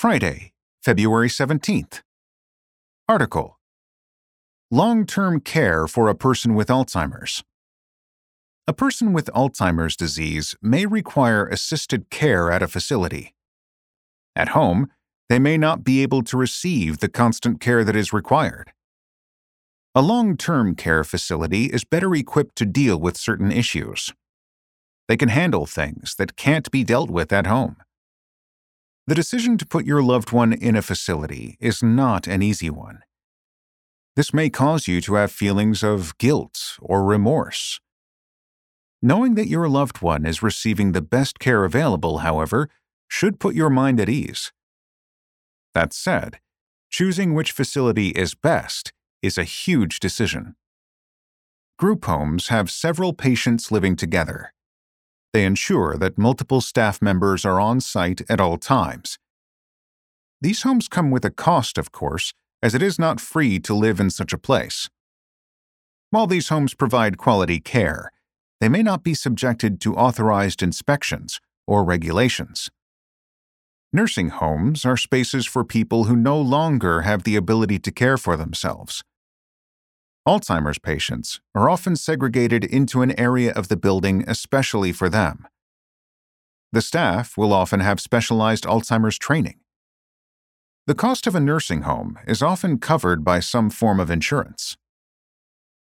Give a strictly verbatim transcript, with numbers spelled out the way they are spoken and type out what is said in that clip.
Friday, February seventeenth. Article: Long-term care for a person with Alzheimer's. A person with Alzheimer's disease may require assisted care at a facility. At home, they may not be able to receive the constant care that is required. A long-term care facility is better equipped to deal with certain issues. They can handle things that can't be dealt with at home. The decision to put your loved one in a facility is not an easy one. This may cause you to have feelings of guilt or remorse. Knowing that your loved one is receiving the best care available, however, should put your mind at ease. That said, choosing which facility is best is a huge decision. Group homes have several patients living together. They ensure that multiple staff members are on site at all times. These homes come with a cost, of course, as it is not free to live in such a place. While these homes provide quality care, they may not be subjected to authorized inspections or regulations. Nursing homes are spaces for people who no longer have the ability to care for themselves. Alzheimer's patients are often segregated into an area of the building especially for them. The staff will often have specialized Alzheimer's training. The cost of a nursing home is often covered by some form of insurance.